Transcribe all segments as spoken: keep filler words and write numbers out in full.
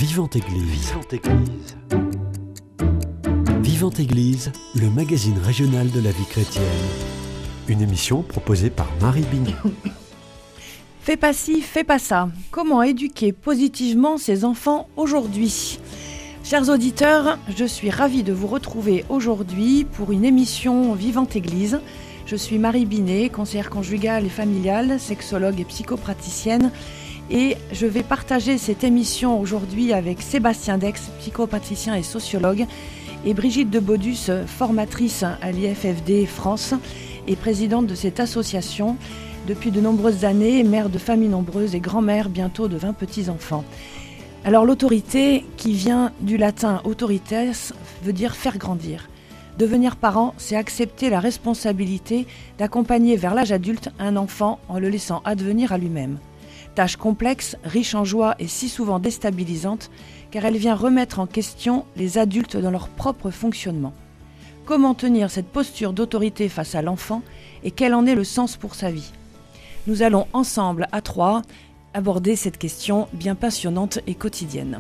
Vivante Église. Vivante Église. Vivante Église, le magazine régional de la vie chrétienne. Une émission proposée par Marie Binet. Fais pas ci, fais pas ça. Comment éduquer positivement ses enfants aujourd'hui ? Chers auditeurs, je suis ravie de vous retrouver aujourd'hui pour une émission Vivante Église. Je suis Marie Binet, conseillère conjugale et familiale, sexologue et psychopraticienne. Et je vais partager cette émission aujourd'hui avec Sébastien Dex, psychopraticien et sociologue, et Brigitte de Bodus, formatrice à l'I F F D France et présidente de cette association depuis de nombreuses années, mère de familles nombreuses et grand-mère bientôt de vingt petits-enfants. Alors l'autorité, qui vient du latin autoritas, veut dire faire grandir. Devenir parent, c'est accepter la responsabilité d'accompagner vers l'âge adulte un enfant en le laissant advenir à lui-même. Tâche complexe, riche en joie et si souvent déstabilisante, car elle vient remettre en question les adultes dans leur propre fonctionnement. Comment tenir cette posture d'autorité face à l'enfant et quel en est le sens pour sa vie ? Nous allons ensemble, à trois, aborder cette question bien passionnante et quotidienne.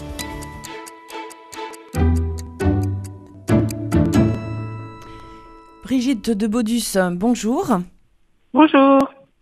Brigitte de Bodus, bonjour. Bonjour.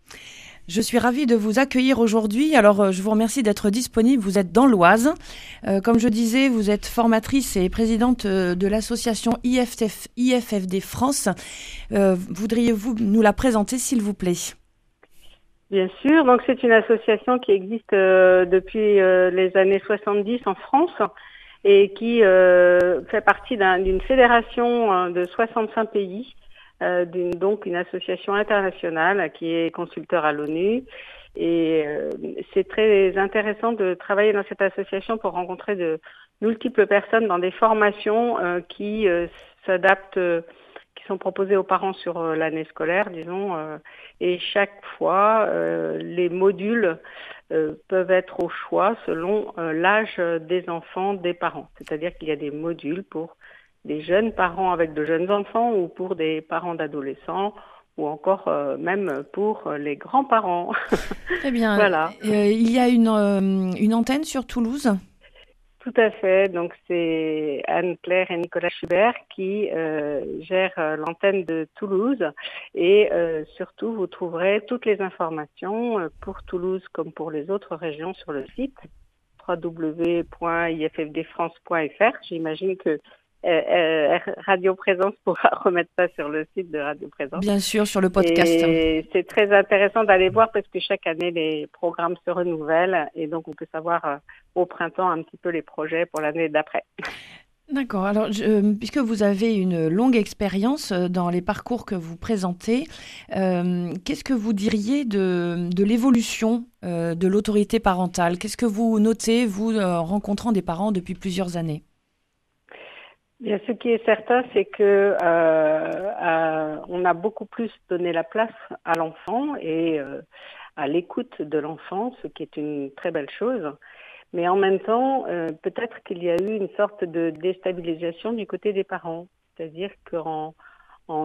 Je suis ravie de vous accueillir aujourd'hui. Alors, je vous remercie d'être disponible. Vous êtes dans l'Oise. Euh, comme je disais, vous êtes formatrice et présidente de l'association I F F D France. Euh, voudriez-vous nous la présenter, s'il vous plaît ? Bien sûr. Donc, c'est une association qui existe euh, depuis euh, les années soixante-dix en France et qui euh, fait partie d'un, d'une fédération euh, de soixante-cinq pays. Euh, d'une, donc une association internationale qui est consulteur à l'ONU et euh, c'est très intéressant de travailler dans cette association pour rencontrer de multiples personnes dans des formations euh, qui euh, s'adaptent, euh, qui sont proposées aux parents sur euh, l'année scolaire, disons, euh, et chaque fois euh, les modules euh, peuvent être au choix selon euh, l'âge des enfants des parents, c'est-à-dire qu'il y a des modules pour des jeunes parents avec de jeunes enfants ou pour des parents d'adolescents ou encore euh, même pour les grands-parents. Très bien. Voilà. Euh, il y a une, euh, une antenne sur Toulouse ? Tout à fait. Donc, c'est Anne-Claire et Nicolas Schubert qui euh, gèrent euh, l'antenne de Toulouse. Et euh, surtout, vous trouverez toutes les informations euh, pour Toulouse comme pour les autres régions sur le site w w w point i f f d france point f r. J'imagine que Euh, euh, Radio Présence pourra remettre ça sur le site de Radio Présence. Bien sûr, sur le podcast. Et c'est très intéressant d'aller voir parce que chaque année, les programmes se renouvellent et donc on peut savoir euh, au printemps un petit peu les projets pour l'année d'après. D'accord. Alors, je, puisque vous avez une longue expérience dans les parcours que vous présentez, euh, qu'est-ce que vous diriez de, de l'évolution euh, de l'autorité parentale ? Qu'est-ce que vous notez, vous, euh, rencontrant des parents depuis plusieurs années ? Bien, ce qui est certain, c'est que euh, euh, on a beaucoup plus donné la place à l'enfant et euh, à l'écoute de l'enfant, ce qui est une très belle chose. Mais en même temps, euh, peut-être qu'il y a eu une sorte de déstabilisation du côté des parents, c'est-à-dire qu'en en,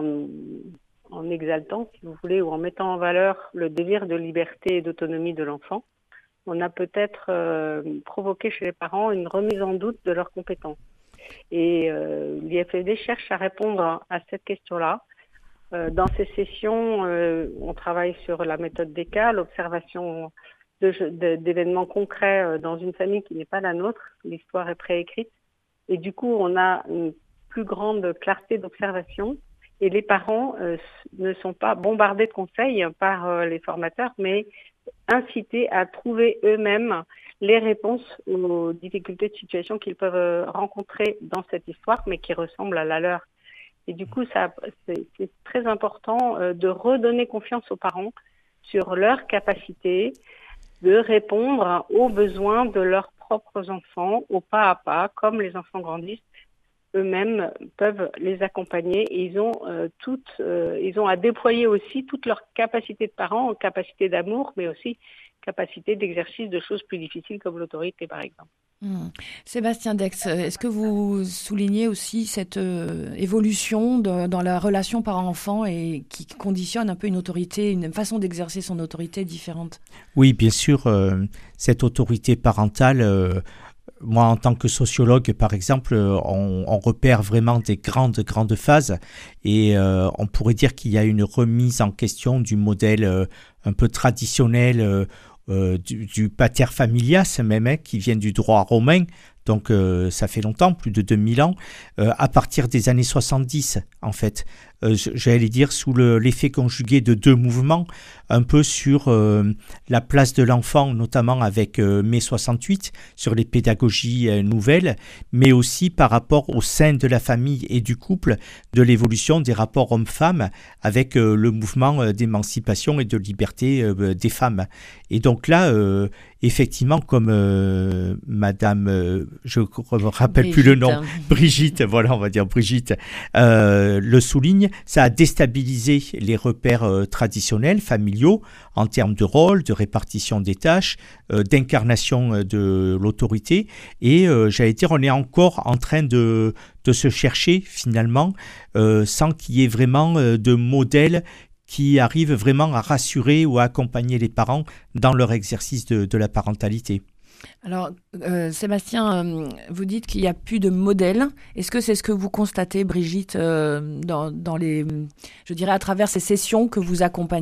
en exaltant, si vous voulez, ou en mettant en valeur le désir de liberté et d'autonomie de l'enfant, on a peut-être euh, provoqué chez les parents une remise en doute de leurs compétences. Et euh, l'I F F D cherche à répondre à cette question-là. Euh, dans ces sessions, euh, on travaille sur la méthode D K, l'observation de, de, d'événements concrets euh, dans une famille qui n'est pas la nôtre. L'histoire est préécrite. Et du coup, on a une plus grande clarté d'observation. Et les parents euh, ne sont pas bombardés de conseils par euh, les formateurs, mais incités à trouver eux-mêmes les réponses aux difficultés de situation qu'ils peuvent rencontrer dans cette histoire, mais qui ressemblent à la leur. Et du coup, ça, c'est, c'est très important euh, de redonner confiance aux parents sur leur capacité de répondre aux besoins de leurs propres enfants, au pas à pas, comme les enfants grandissent, eux-mêmes peuvent les accompagner et ils ont euh, toutes, euh, ils ont à déployer aussi toute leur capacité de parents, capacité d'amour, mais aussi capacité d'exercice de choses plus difficiles comme l'autorité, par exemple. Mmh. Sébastien Dex, est-ce que vous soulignez aussi cette euh, évolution de, dans la relation parent-enfant et qui conditionne un peu une autorité, une façon d'exercer son autorité différente ? Oui, bien sûr, euh, cette autorité parentale euh, moi, en tant que sociologue, par exemple, on, on repère vraiment des grandes, grandes phases et euh, on pourrait dire qu'il y a une remise en question du modèle euh, un peu traditionnel euh, euh, du, du pater familias même, hein, qui vient du droit romain. Donc euh, ça fait longtemps, plus de deux mille ans, euh, à partir des années soixante-dix en fait. Euh, j'allais dire sous le, l'effet conjugué de deux mouvements, un peu sur euh, la place de l'enfant, notamment avec euh, mai soixante-huit, sur les pédagogies euh, nouvelles, mais aussi par rapport au sein de la famille et du couple, de l'évolution des rapports hommes-femmes avec euh, le mouvement euh, d'émancipation et de liberté euh, des femmes. Et donc là, euh, effectivement, comme euh, Madame, euh, je ne me rappelle Brigitte. plus le nom, Brigitte, voilà, on va dire Brigitte, euh, le souligne, ça a déstabilisé les repères euh, traditionnels, familiaux, en termes de rôle, de répartition des tâches, euh, d'incarnation euh, de l'autorité. Et euh, j'allais dire, on est encore en train de, de se chercher finalement, euh, sans qu'il y ait vraiment euh, de modèle qui arrive vraiment à rassurer ou à accompagner les parents dans leur exercice de, de la parentalité. Alors, euh, Sébastien, euh, vous dites qu'il n'y a plus de modèle. Est-ce que c'est ce que vous constatez, Brigitte, euh, dans, dans les, je dirais, à travers ces sessions que vous accompagnez ?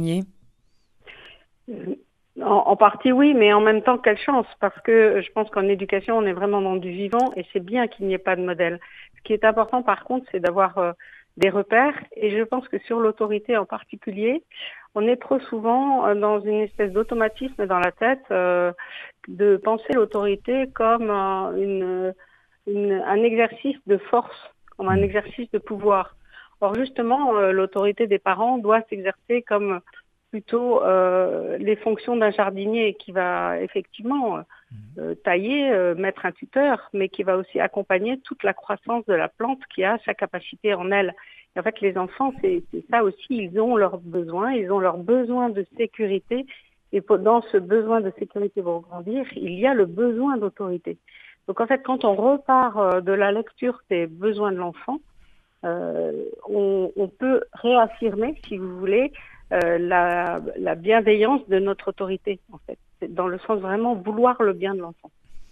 En, en partie, oui, mais en même temps, quelle chance, parce que je pense qu'en éducation, on est vraiment dans du vivant et c'est bien qu'il n'y ait pas de modèle. Ce qui est important, par contre, c'est d'avoir euh, des repères, et je pense que sur l'autorité en particulier, on est trop souvent euh, dans une espèce d'automatisme dans la tête euh, de penser l'autorité comme euh, une, une, un exercice de force, comme un exercice de pouvoir. Or justement, euh, l'autorité des parents doit s'exercer comme plutôt euh, les fonctions d'un jardinier qui va effectivement euh, tailler, euh, mettre un tuteur, mais qui va aussi accompagner toute la croissance de la plante qui a sa capacité en elle. Et en fait, les enfants, c'est, c'est ça aussi, ils ont leurs besoins, ils ont leurs besoins de sécurité, et dans ce besoin de sécurité pour grandir, il y a le besoin d'autorité. Donc en fait, quand on repart de la lecture des besoins de l'enfant, euh, on, on peut réaffirmer, si vous voulez, Euh, la, la bienveillance de notre autorité, en fait. C'est dans le sens vraiment vouloir le bien de l'enfant.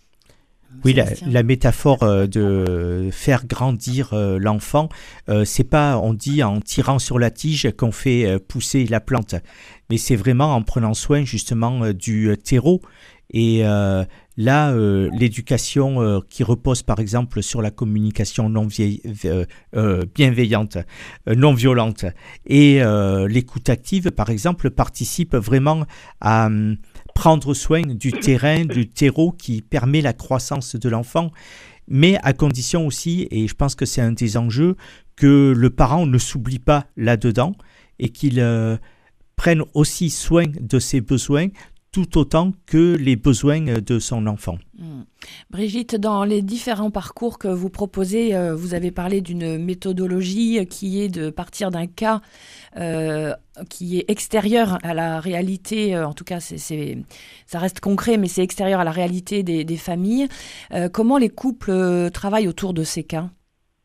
Oui, la, la métaphore euh, de faire grandir euh, l'enfant, euh, c'est pas, on dit en tirant sur la tige qu'on fait euh, pousser la plante, mais c'est vraiment en prenant soin justement euh, du terreau. Et euh, là, euh, l'éducation euh, qui repose par exemple sur la communication non vieille, euh, euh, bienveillante, euh, non violente, et euh, l'écoute active par exemple, participe vraiment à euh, prendre soin du terrain, du terreau qui permet la croissance de l'enfant, mais à condition aussi, et je pense que c'est un des enjeux, que le parent ne s'oublie pas là-dedans et qu'il euh, prenne aussi soin de ses besoins tout autant que les besoins de son enfant. Mmh. Brigitte, dans les différents parcours que vous proposez, euh, vous avez parlé d'une méthodologie qui est de partir d'un cas euh, qui est extérieur à la réalité, euh, en tout cas c'est, c'est, ça reste concret, mais c'est extérieur à la réalité des, des familles. Euh, comment les couples euh, travaillent autour de ces cas ?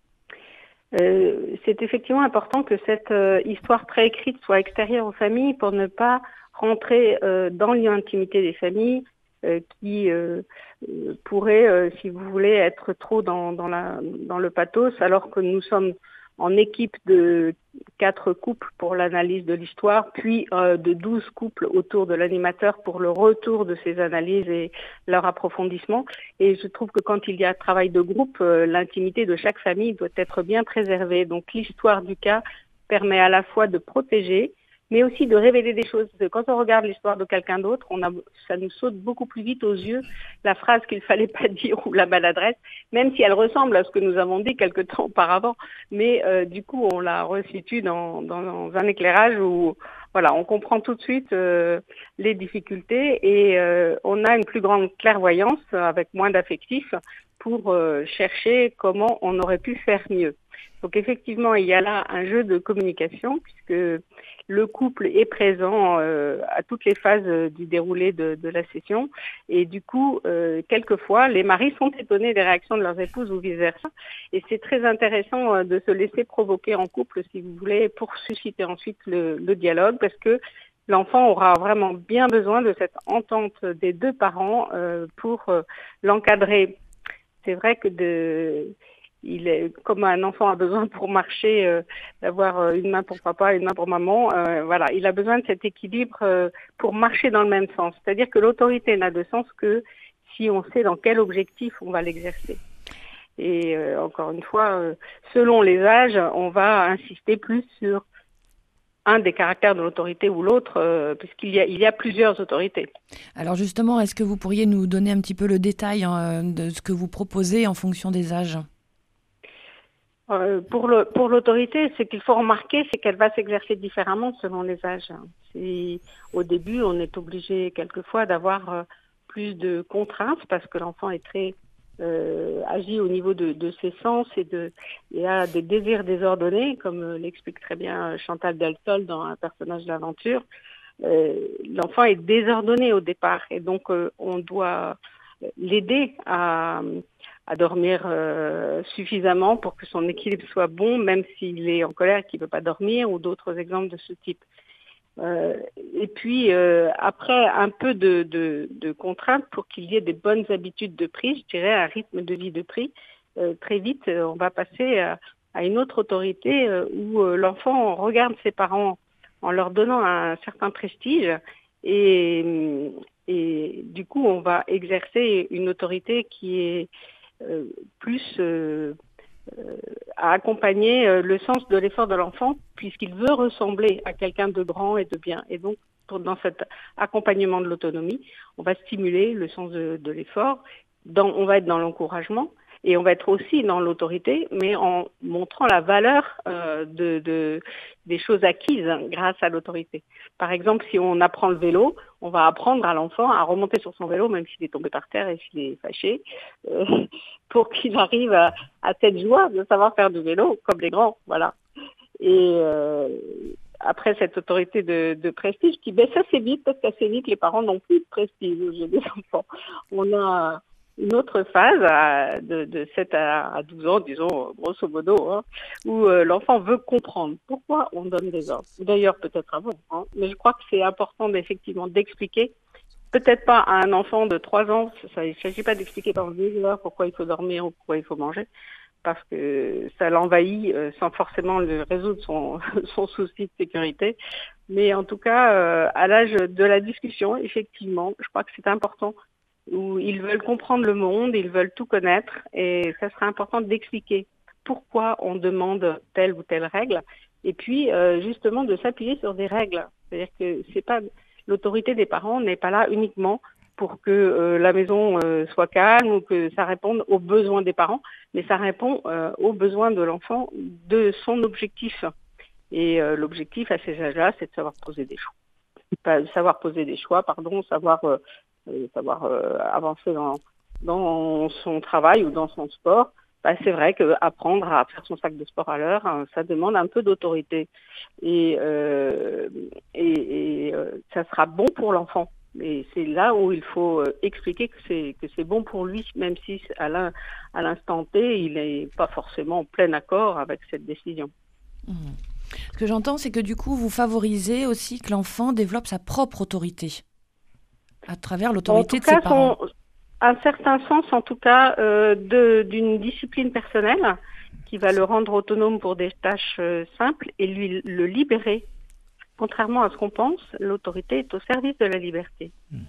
euh, C'est effectivement important que cette euh, histoire préécrite soit extérieure aux familles pour ne pas rentrer euh, dans l'intimité des familles euh, qui euh, euh, pourrait, euh, si vous voulez, être trop dans, dans, la, dans le pathos, alors que nous sommes en équipe de quatre couples pour l'analyse de l'histoire, puis euh, de douze couples autour de l'animateur pour le retour de ces analyses et leur approfondissement. Et je trouve que quand il y a travail de groupe, euh, l'intimité de chaque famille doit être bien préservée. Donc l'histoire du cas permet à la fois de protéger, mais aussi de révéler des choses. Quand on regarde l'histoire de quelqu'un d'autre, on a, ça nous saute beaucoup plus vite aux yeux la phrase qu'il fallait pas dire ou la maladresse, même si elle ressemble à ce que nous avons dit quelque temps auparavant. Mais euh, du coup, on la resitue dans, dans, dans un éclairage où, voilà, on comprend tout de suite euh, les difficultés et euh, on a une plus grande clairvoyance avec moins d'affectif pour euh, chercher comment on aurait pu faire mieux. Donc effectivement, il y a là un jeu de communication puisque le couple est présent euh, à toutes les phases euh, du déroulé de, de la session et du coup, euh, quelquefois, les maris sont étonnés des réactions de leurs épouses ou vice-versa. Et c'est très intéressant euh, de se laisser provoquer en couple, si vous voulez, pour susciter ensuite le, le dialogue parce que l'enfant aura vraiment bien besoin de cette entente des deux parents euh, pour euh, l'encadrer c'est vrai que de, il est, comme un enfant a besoin pour marcher, euh, d'avoir une main pour papa et une main pour maman, euh, voilà, il a besoin de cet équilibre euh, pour marcher dans le même sens. C'est-à-dire que l'autorité n'a de sens que si on sait dans quel objectif on va l'exercer. Et euh, encore une fois, euh, selon les âges, on va insister plus sur un des caractères de l'autorité ou l'autre, euh, puisqu'il y a, il y a plusieurs autorités. Alors justement, est-ce que vous pourriez nous donner un petit peu le détail hein, de ce que vous proposez en fonction des âges ? euh, Pour le, pour l'autorité, ce qu'il faut remarquer, c'est qu'elle va s'exercer différemment selon les âges. Si, au début, on est obligé quelquefois d'avoir euh, plus de contraintes parce que l'enfant est très Euh, agit au niveau de, de ses sens et, de, et a des désirs désordonnés, comme euh, l'explique très bien Chantal Deltol dans Un personnage d'aventure. Euh, l'enfant est désordonné au départ et donc euh, on doit l'aider à, à dormir euh, suffisamment pour que son équilibre soit bon, même s'il est en colère et qu'il ne peut pas dormir, ou d'autres exemples de ce type. Euh, et puis euh, après un peu de, de, de contraintes pour qu'il y ait des bonnes habitudes de prix, je dirais un rythme de vie de prix. Euh, très vite, euh, on va passer à, à une autre autorité euh, où euh, l'enfant regarde ses parents en leur donnant un certain prestige et, et du coup on va exercer une autorité qui est euh, plus euh, à accompagner le sens de l'effort de l'enfant puisqu'il veut ressembler à quelqu'un de grand et de bien. Et donc, dans cet accompagnement de l'autonomie, on va stimuler le sens de, de l'effort, dans, on va être dans l'encouragement et on va être aussi dans l'autorité, mais en montrant la valeur euh, de, de, des choses acquises grâce à l'autorité. Par exemple, si on apprend le vélo, on va apprendre à l'enfant à remonter sur son vélo, même s'il est tombé par terre et s'il est fâché, euh, pour qu'il arrive à, à cette joie de savoir faire du vélo, comme les grands, voilà. Et euh, après cette autorité de, de prestige qui baisse assez vite, parce qu'assez vite, les parents n'ont plus de prestige aux yeux des enfants. On a une autre phase à, de, de sept à douze ans, disons, grosso modo, hein, où euh, l'enfant veut comprendre pourquoi on donne des ordres. D'ailleurs, peut-être avant, hein, mais je crois que c'est important effectivement d'expliquer, peut-être pas à un enfant de trois ans, ça, il ne s'agit pas d'expliquer pendant deux heures pourquoi il faut dormir ou pourquoi il faut manger, parce que ça l'envahit euh, sans forcément le résoudre son, son souci de sécurité. Mais en tout cas, euh, à l'âge de la discussion, effectivement, je crois que c'est important où ils veulent comprendre le monde, ils veulent tout connaître et ça serait important d'expliquer pourquoi on demande telle ou telle règle et puis euh, justement de s'appuyer sur des règles. C'est-à-dire que c'est pas l'autorité des parents n'est pas là uniquement pour que euh, la maison euh, soit calme ou que ça réponde aux besoins des parents, mais ça répond euh, aux besoins de l'enfant, de son objectif. Et euh, l'objectif à ces âges-là, c'est de savoir poser des choix. Pas, savoir poser des choix, pardon, savoir euh, savoir euh, avancer dans, dans son travail ou dans son sport, bah, c'est vrai qu'apprendre à faire son sac de sport à l'heure, hein, ça demande un peu d'autorité. Et, euh, et, et euh, ça sera bon pour l'enfant. Et c'est là où il faut euh, expliquer que c'est, que c'est bon pour lui, même si à, l'in, à l'instant T, il n'est pas forcément en plein accord avec cette décision. Mmh. Ce que j'entends, c'est que du coup, vous favorisez aussi que l'enfant développe sa propre autorité à travers l'autorité de ses parents. Son, un certain sens, en tout cas, euh, de, d'une discipline personnelle qui va le rendre autonome pour des tâches euh, simples et lui le libérer. Contrairement à ce qu'on pense, l'autorité est au service de la liberté. Mmh.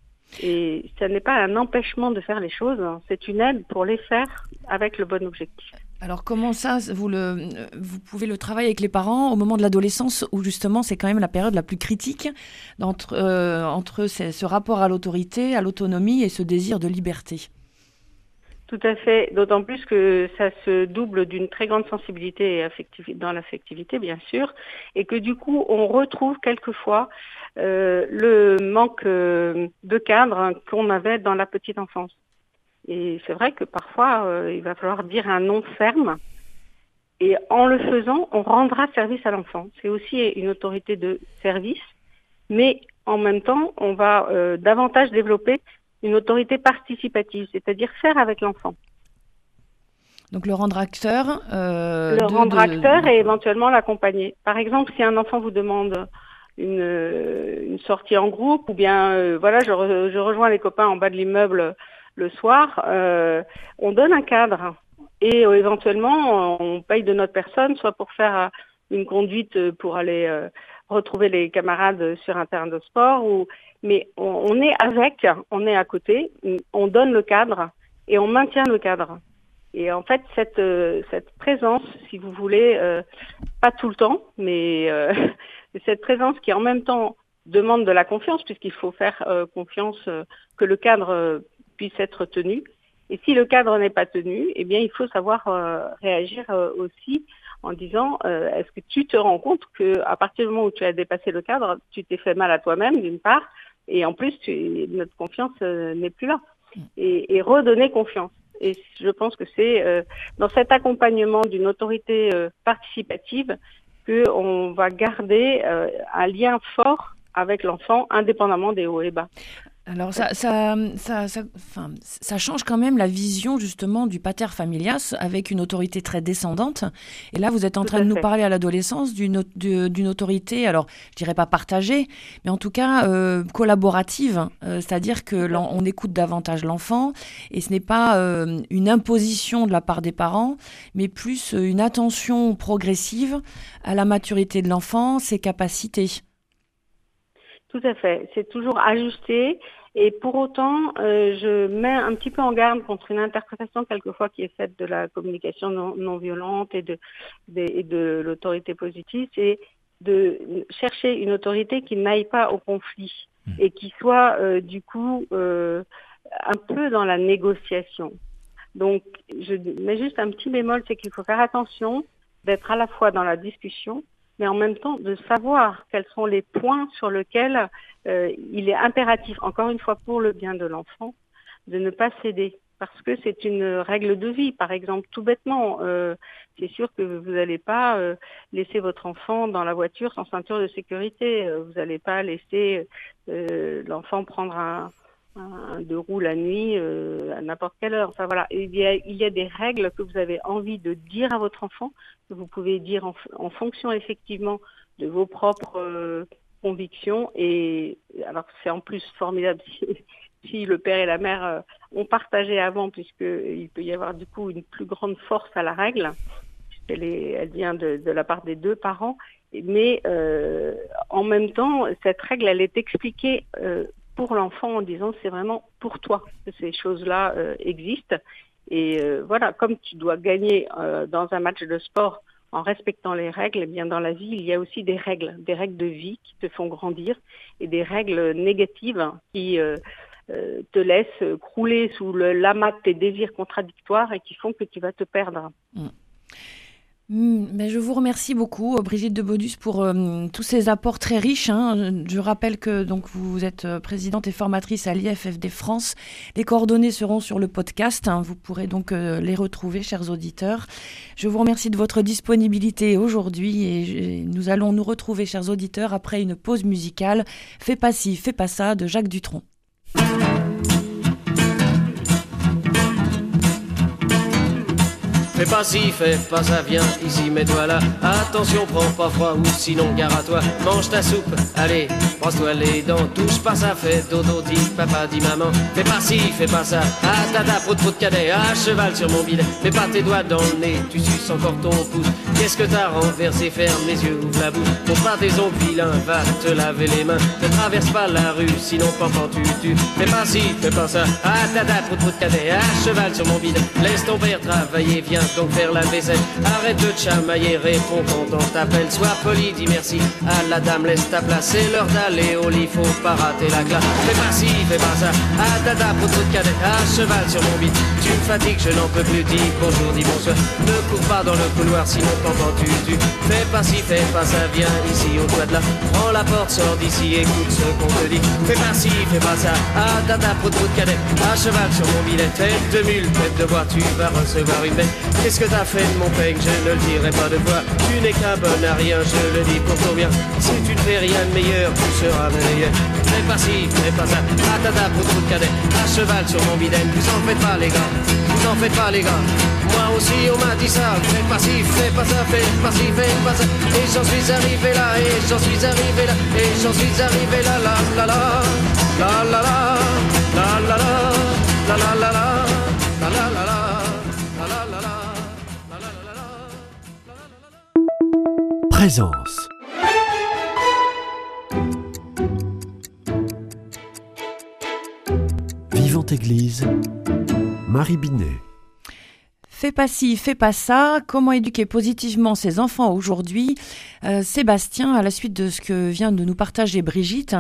Et ça n'est pas un empêchement de faire les choses, hein, c'est une aide pour les faire avec le bon objectif. Alors comment ça, vous, le, vous pouvez le travailler avec les parents au moment de l'adolescence où justement c'est quand même la période la plus critique entre, euh, entre ce, ce rapport à l'autorité, à l'autonomie et ce désir de liberté? Tout à fait, d'autant plus que ça se double d'une très grande sensibilité et affectivité, dans l'affectivité bien sûr, et que du coup on retrouve quelquefois euh, le manque euh, de cadre qu'on avait dans la petite enfance. Et c'est vrai que parfois, euh, il va falloir dire un non ferme. Et en le faisant, on rendra service à l'enfant. C'est aussi une autorité de service. Mais en même temps, on va euh, davantage développer une autorité participative, c'est-à-dire faire avec l'enfant. Donc le rendre acteur. Euh, le de, rendre de... acteur et éventuellement l'accompagner. Par exemple, si un enfant vous demande une, une sortie en groupe, ou bien, euh, voilà, je, re, je rejoins les copains en bas de l'immeuble le soir, euh, on donne un cadre et euh, éventuellement on paye de notre personne, soit pour faire une conduite pour aller euh, retrouver les camarades sur un terrain de sport, ou mais on, on est avec, on est à côté, on donne le cadre et on maintient le cadre. Et en fait, cette euh, cette présence, si vous voulez, euh, pas tout le temps, mais euh, cette présence qui en même temps demande de la confiance, puisqu'il faut faire euh, confiance euh, que le cadre euh, puisse être tenu. Et si le cadre n'est pas tenu, eh bien, il faut savoir euh, réagir euh, aussi en disant euh, est-ce que tu te rends compte que à partir du moment où tu as dépassé le cadre, tu t'es fait mal à toi-même d'une part, et en plus tu, notre confiance euh, n'est plus là. Et, et redonner confiance. Et je pense que c'est euh, dans cet accompagnement d'une autorité euh, participative qu'on va garder euh, un lien fort avec l'enfant, indépendamment des hauts et bas. Alors ça, ça, ça, ça, enfin, ça change quand même la vision justement du pater familias avec une autorité très descendante. Et là, vous êtes en Tout train de nous fait. parler parler à l'adolescence d'une, d'une autorité, alors je dirais pas partagée, mais en tout cas euh, collaborative. Euh, c'est-à-dire que l'on on écoute davantage l'enfant et ce n'est pas euh, une imposition de la part des parents, mais plus une attention progressive à la maturité de l'enfant, ses capacités. Tout à fait. C'est toujours ajusté. Et pour autant, euh, je mets un petit peu en garde contre une interprétation quelquefois qui est faite de la communication non, non violente et de, de, et de l'autorité positive, c'est de chercher une autorité qui n'aille pas au conflit et qui soit euh, du coup euh, un peu dans la négociation. Donc, je mets juste un petit bémol, c'est qu'il faut faire attention d'être à la fois dans la discussion, mais en même temps de savoir quels sont les points sur lesquels euh, il est impératif, encore une fois pour le bien de l'enfant, de ne pas céder. Parce que c'est une règle de vie. Par exemple, tout bêtement, euh, c'est sûr que vous n'allez pas euh, laisser votre enfant dans la voiture sans ceinture de sécurité. Euh, vous n'allez pas laisser euh, l'enfant prendre un, un deux roues la nuit euh, à n'importe quelle heure. Enfin voilà, il y a, il y a des règles que vous avez envie de dire à votre enfant, que vous pouvez dire en, en fonction effectivement de vos propres euh, convictions. Et alors c'est en plus formidable si, si le père et la mère euh, ont partagé avant, puisqu'il peut y avoir du coup une plus grande force à la règle, puisqu'elle est, elle vient de, de la part des deux parents. Mais euh, en même temps, cette règle, elle est expliquée euh, pour l'enfant en disant c'est vraiment pour toi que ces choses-là euh, existent. Et euh, voilà, comme tu dois gagner euh, dans un match de sport en respectant les règles, eh bien dans la vie, il y a aussi des règles, des règles de vie qui te font grandir et des règles négatives qui euh, euh, te laissent crouler sous le l'amas de tes désirs contradictoires et qui font que tu vas te perdre. Mmh. Mais je vous remercie beaucoup, Brigitte de Bodus, pour euh, tous ces apports très riches. Hein. Je rappelle que donc, vous êtes présidente et formatrice à l'I F F D France. Les coordonnées seront sur le podcast. Hein. Vous pourrez donc euh, les retrouver, chers auditeurs. Je vous remercie de votre disponibilité aujourd'hui et, et nous allons nous retrouver, chers auditeurs, après une pause musicale. Fais pas ci, fais pas ça, de Jacques Dutronc. Fais pas ci, fais pas ça, viens ici, mets-toi là. Attention, prends pas froid ou sinon gare à toi. Mange ta soupe, allez, brosse-toi les dents. Touche pas ça, fais dodo, dis papa, dis maman. Fais pas ci, fais pas ça. Ah tata, prout prout cadet, à cheval sur mon bidet. Mets pas tes doigts dans le nez, tu suces encore ton pouce. Qu'est-ce que t'as renversé, ferme les yeux, ouvre la bouche. Montre pas tes ongles vilains, va te laver les mains. Ne traverse pas la rue, sinon pendant tu tu. Fais pas ci, fais pas ça. Ah tata, prout prout cadet, à cheval sur mon bidet. Laisse ton père travailler, viens donc faire la vaisselle. Arrête de chamailler, réponds quand on t'appelle. Sois poli, dis merci à la dame, laisse ta place. C'est l'heure d'aller au lit, faut pas rater la classe. Fais pas ci, fais pas ça. Ah tata, pour de cadet, à cheval sur mon bide. Tu me fatigues, je n'en peux plus, dis bonjour, dis bonsoir. Ne cours pas dans le couloir, sinon t'entends tu tu. Fais pas ci, fais pas ça, viens ici au toit de là. Prends la porte, sors d'ici, écoute ce qu'on te dit. Fais pas ci, fais pas ça. Ah tata, pour de cadet, à cheval sur mon bidet. Tête de mule, tête de bois, tu vas recevoir une bête. Qu'est-ce que t'as fait de mon peigne, je ne le dirai pas de toi. Tu n'es qu'un bon à rien, je le dis pour ton bien. Si tu ne fais rien de meilleur, tu seras meilleur. Fais pas ci, fais pas ça, ah tata, pour trop de cadet. À cheval sur mon bidet, vous en faites pas les gars, vous en faites pas les gars. Moi aussi on m'a dit ça, fais pas ci, fais pas ça, fais pas ci, fais pas ça. Et j'en suis arrivé là, et j'en suis arrivé là, et j'en suis arrivé là, la la la, la la la, la la la. La la la la la, la la la la, la la la la. Présence. Vivante Église, Marie Binet. Fais pas ci, fais pas ça. Comment éduquer positivement ses enfants aujourd'hui ? euh, Sébastien, à la suite de ce que vient de nous partager Brigitte,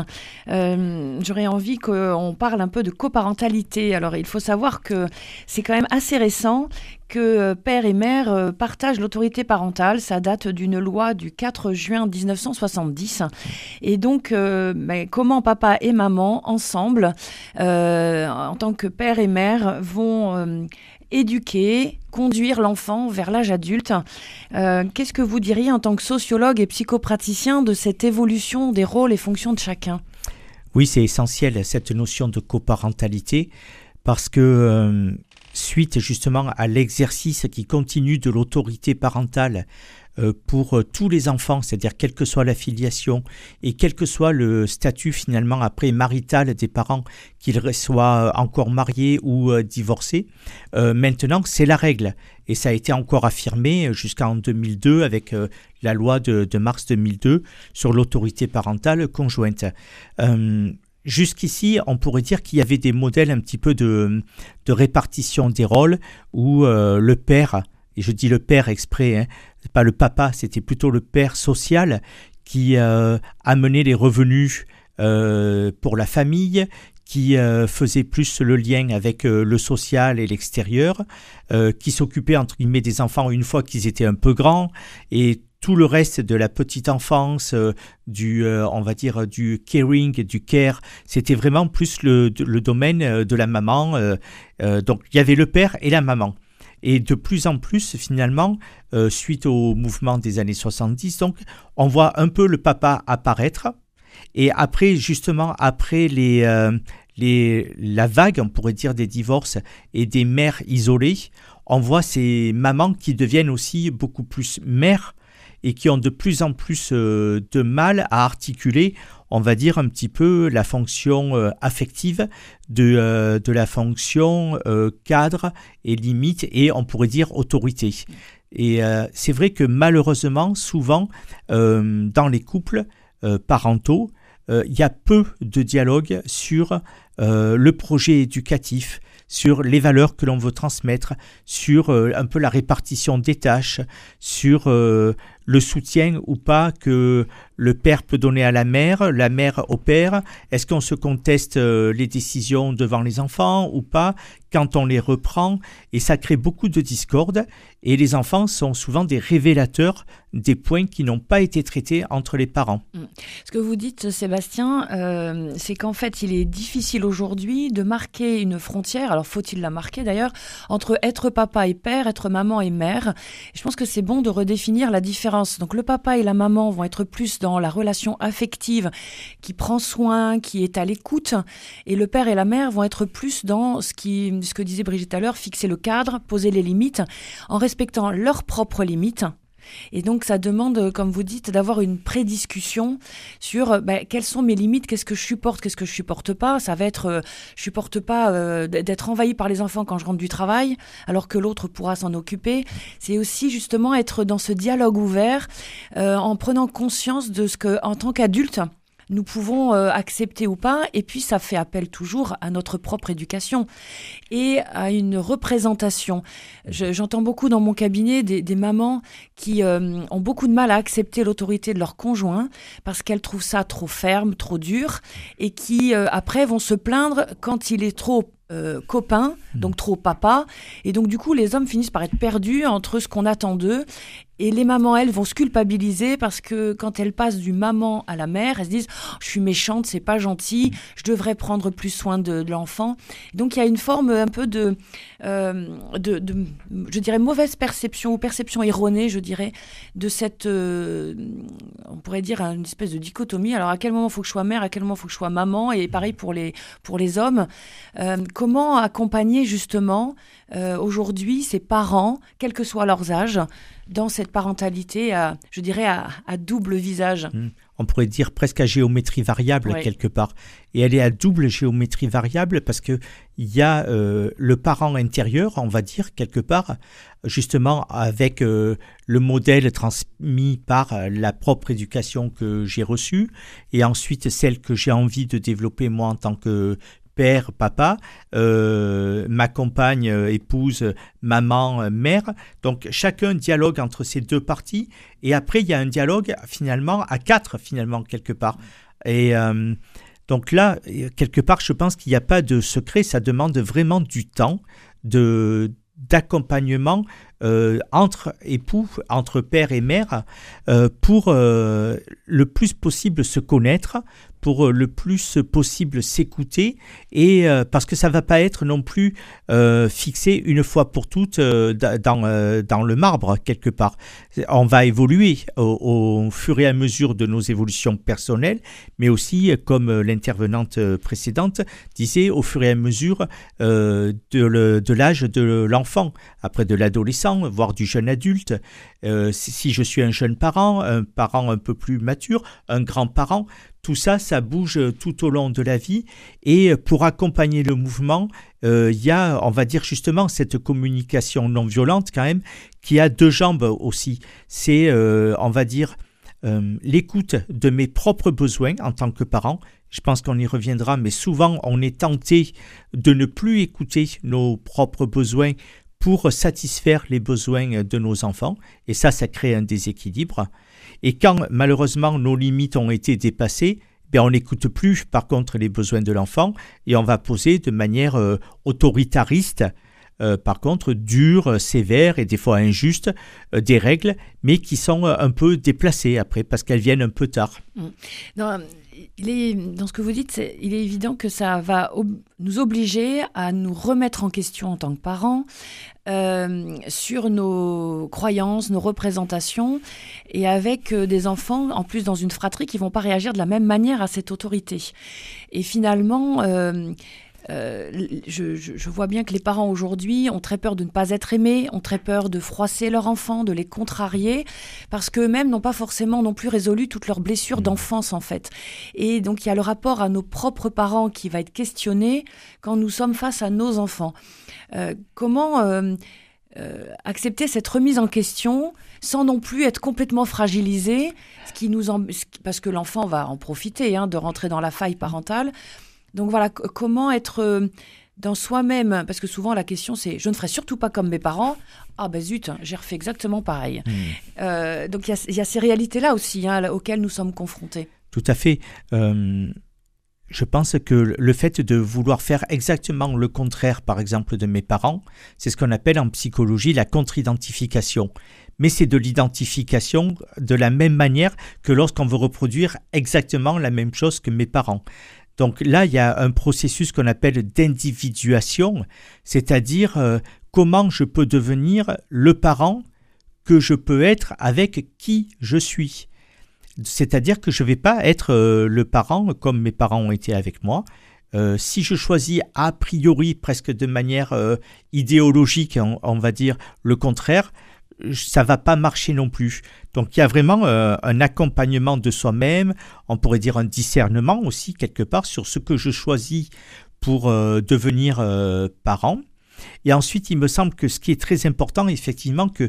euh, j'aurais envie qu'on parle un peu de coparentalité. Alors, il faut savoir que c'est quand même assez récent que père et mère partagent l'autorité parentale. Ça date d'une loi du quatre juin dix-neuf cent soixante-dix. Et donc, euh, ben, comment papa et maman, ensemble, euh, en tant que père et mère, vont euh, éduquer, conduire l'enfant vers l'âge adulte. Euh, qu'est-ce que vous diriez en tant que sociologue et psychopraticien de cette évolution des rôles et fonctions de chacun ? Oui, c'est essentiel, cette notion de coparentalité, parce que euh, suite justement à l'exercice qui continue de l'autorité parentale euh, pour euh, tous les enfants, c'est-à-dire quelle que soit la filiation et quel que soit le statut finalement après marital des parents, qu'ils soient encore mariés ou euh, divorcés, euh, maintenant c'est la règle. Et ça a été encore affirmé jusqu'en deux mille deux avec euh, la loi de, de mars deux mille deux sur l'autorité parentale conjointe. Euh, Jusqu'ici, on pourrait dire qu'il y avait des modèles un petit peu de, de répartition des rôles où euh, le père, et je dis le père exprès, hein, pas le papa, c'était plutôt le père social qui euh, amenait les revenus euh, pour la famille, qui euh, faisait plus le lien avec euh, le social et l'extérieur, euh, qui s'occupait entre guillemets des enfants une fois qu'ils étaient un peu grands, et tout le reste de la petite enfance, euh, du, euh, on va dire, du caring, du care, c'était vraiment plus le, le domaine de la maman. Euh, euh, donc, il y avait le père et la maman. Et de plus en plus, finalement, euh, suite au mouvement des années soixante-dix, donc, on voit un peu le papa apparaître. Et après, justement, après les, euh, les, la vague, on pourrait dire, des divorces et des mères isolées, on voit ces mamans qui deviennent aussi beaucoup plus mères, et qui ont de plus en plus euh, de mal à articuler, on va dire, un petit peu la fonction euh, affective de, euh, de la fonction euh, cadre et limite, et on pourrait dire autorité. Et euh, c'est vrai que malheureusement, souvent, euh, dans les couples euh, parentaux, euh, il y a peu de dialogue sur euh, le projet éducatif, sur les valeurs que l'on veut transmettre, sur euh, un peu la répartition des tâches, sur euh, le soutien ou pas que le père peut donner à la mère, la mère au père. Est-ce qu'on se conteste euh, les décisions devant les enfants ou pas quand on les reprend? Et ça crée beaucoup de discorde. Et les enfants sont souvent des révélateurs des points qui n'ont pas été traités entre les parents. Ce que vous dites, Sébastien, euh, c'est qu'en fait, il est difficile aujourd'hui de marquer une frontière, alors faut-il la marquer d'ailleurs, entre être papa et père, être maman et mère. Je pense que c'est bon de redéfinir la différence. Donc le papa et la maman vont être plus dans la relation affective qui prend soin, qui est à l'écoute, et le père et la mère vont être plus dans ce, qui, ce que disait Brigitte tout à l'heure, fixer le cadre, poser les limites, en respectant leurs propres limites. Et donc, ça demande, comme vous dites, d'avoir une prédiscussion sur ben, quelles sont mes limites, qu'est-ce que je supporte, qu'est-ce que je supporte pas. Ça va être, euh, je supporte pas euh, d'être envahi par les enfants quand je rentre du travail, alors que l'autre pourra s'en occuper. C'est aussi justement être dans ce dialogue ouvert, euh, en prenant conscience de ce que, en tant qu'adulte, nous pouvons euh, accepter ou pas, et puis ça fait appel toujours à notre propre éducation et à une représentation. Je, j'entends beaucoup dans mon cabinet des, des mamans qui euh, ont beaucoup de mal à accepter l'autorité de leur conjoint parce qu'elles trouvent ça trop ferme, trop dur, et qui euh, après vont se plaindre quand il est trop Euh, copain, donc trop papa, et donc du coup les hommes finissent par être perdus entre ce qu'on attend d'eux, et les mamans, elles, vont se culpabiliser parce que quand elles passent du maman à la mère, elles se disent oh, je suis méchante, c'est pas gentil, je devrais prendre plus soin de, de l'enfant. Donc il y a une forme un peu de, euh, de, de je dirais mauvaise perception ou perception erronée, je dirais, de cette euh, on pourrait dire une espèce de dichotomie. Alors à quel moment il faut que je sois mère, à quel moment il faut que je sois maman, et pareil pour les, pour les hommes. Euh, Comment accompagner justement euh, aujourd'hui ces parents, quels que soient leurs âges, dans cette parentalité, à, je dirais, à, à double visage. Mmh. On pourrait dire presque à géométrie variable, ouais. quelque part. Et elle est à double géométrie variable parce qu'il y a euh, le parent intérieur, on va dire, quelque part, justement avec euh, le modèle transmis par la propre éducation que j'ai reçue et ensuite celle que j'ai envie de développer moi en tant que père, papa, euh, ma compagne, épouse, maman, mère. Donc chacun dialogue entre ces deux parties et après il y a un dialogue finalement à quatre finalement quelque part. Et euh, donc là, quelque part, je pense qu'il n'y a pas de secret, ça demande vraiment du temps de d'accompagnement euh, entre époux, entre père et mère, euh, pour euh, le plus possible se connaître, pour le plus possible s'écouter, et euh, parce que ça ne va pas être non plus euh, fixé une fois pour toutes euh, dans, euh, dans le marbre, quelque part. On va évoluer au, au fur et à mesure de nos évolutions personnelles, mais aussi, comme l'intervenante précédente disait, au fur et à mesure euh, de, le, de l'âge de l'enfant, après de l'adolescent, voire du jeune adulte. Euh, si, si je suis un jeune parent, un parent un peu plus mature, un grand-parent, tout ça, ça bouge tout au long de la vie et pour accompagner le mouvement, euh, il y a, on va dire justement, cette communication non violente quand même, qui a deux jambes aussi. C'est, euh, on va dire, euh, l'écoute de mes propres besoins en tant que parent. Je pense qu'on y reviendra, mais souvent on est tenté de ne plus écouter nos propres besoins pour satisfaire les besoins de nos enfants. Et ça, ça crée un déséquilibre. Et quand, malheureusement, nos limites ont été dépassées, bien, on n'écoute plus, par contre, les besoins de l'enfant et on va poser de manière euh, autoritariste, euh, par contre, dure, sévère et des fois injuste, euh, des règles, mais qui sont euh, un peu déplacées après, parce qu'elles viennent un peu tard. Mmh. Non, il est, dans ce que vous dites, c'est, il est évident que ça va ob- nous obliger à nous remettre en question en tant que parents, Euh, sur nos croyances, nos représentations, et avec euh, des enfants, en plus dans une fratrie, qui ne vont pas réagir de la même manière à cette autorité. Et finalement, euh, euh, je, je, je vois bien que les parents aujourd'hui ont très peur de ne pas être aimés, ont très peur de froisser leurs enfants, de les contrarier, parce qu'eux-mêmes n'ont pas forcément non plus résolu toutes leurs blessures d'enfance, en fait. Et donc, il y a le rapport à nos propres parents qui va être questionné quand nous sommes face à nos enfants. Euh, comment euh, euh, accepter cette remise en question sans non plus être complètement fragilisé, ce qui nous en... parce que l'enfant va en profiter hein, de rentrer dans la faille parentale. Donc voilà, c- comment être euh, dans soi-même, parce que souvent la question c'est « je ne ferai surtout pas comme mes parents ». Ah ben zut, j'ai refait exactement pareil. Mmh. Euh, donc il y, y a ces réalités-là aussi hein, auxquelles nous sommes confrontés. Tout à fait. Euh... Je pense que le fait de vouloir faire exactement le contraire, par exemple, de mes parents, c'est ce qu'on appelle en psychologie la contre-identification. Mais c'est de l'identification de la même manière que lorsqu'on veut reproduire exactement la même chose que mes parents. Donc là, il y a un processus qu'on appelle d'individuation, c'est-à-dire euh, comment je peux devenir le parent que je peux être avec qui je suis. C'est-à-dire que je ne vais pas être euh, le parent comme mes parents ont été avec moi. Euh, si je choisis a priori, presque de manière euh, idéologique, on, on va dire le contraire, ça ne va pas marcher non plus. Donc il y a vraiment euh, un accompagnement de soi-même, on pourrait dire un discernement aussi quelque part sur ce que je choisis pour euh, devenir euh, parent. Et ensuite, il me semble que ce qui est très important, effectivement, que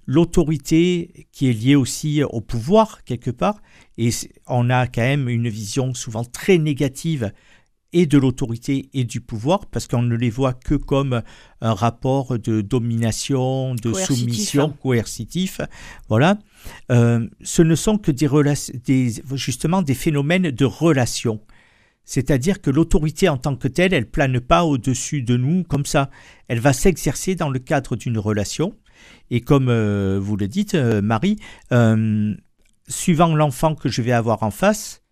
l'autorité qui est liée aussi au pouvoir, quelque part, et on a quand même une vision souvent très négative et de l'autorité et du pouvoir, parce qu'on ne les voit que comme un rapport de domination, de coercitif, soumission, hein. coercitif. Voilà. Euh, ce ne sont que des, rela- des, justement des phénomènes de relation. C'est-à-dire que l'autorité en tant que telle, elle ne plane pas au-dessus de nous comme ça. Elle va s'exercer dans le cadre d'une relation. Et comme euh, vous le dites, euh, Marie, euh, suivant l'enfant que je vais avoir en face,